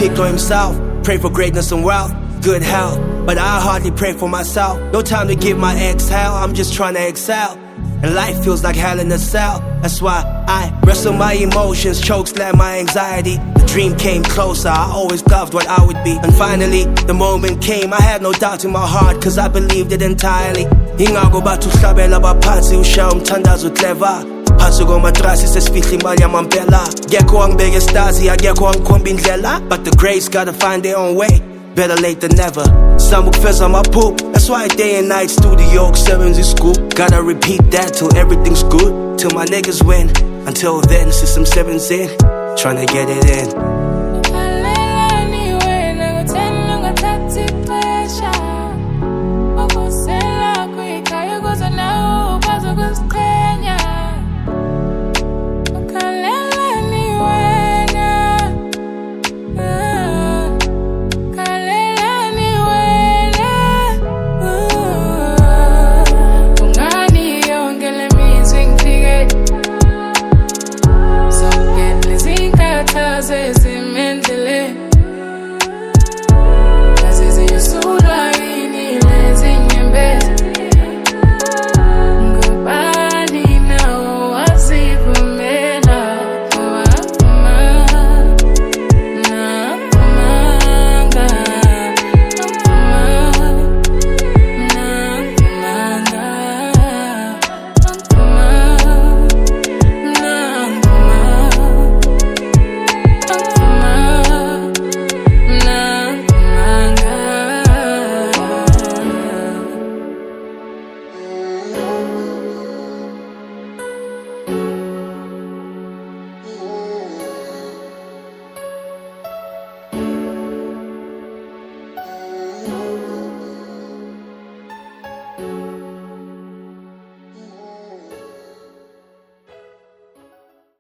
Tito himself. Pray for greatness and wealth, good health, but I hardly pray for myself. No time to give my exhale, I'm just trying to excel. And life feels like hell in a cell. That's why I wrestle my emotions, chokeslam my anxiety. The dream came closer, I always loved what I would be. And finally, the moment came, I had no doubt in my heart, cause I believed it entirely. Ingago bathu hlabela baphansi ushiya umthandazo clever. Phansi komatrasi sesifihla imali yamampela. Ngekho wangibeka estasi, akekho wangikhomba indlela. But the grace gotta find their own way, better late than never. Some ukufeza maphupho, that's why day and night studio seven's is school. Gotta repeat that till everything's good, till my niggas win. Until then, system 7's in, tryna get it in.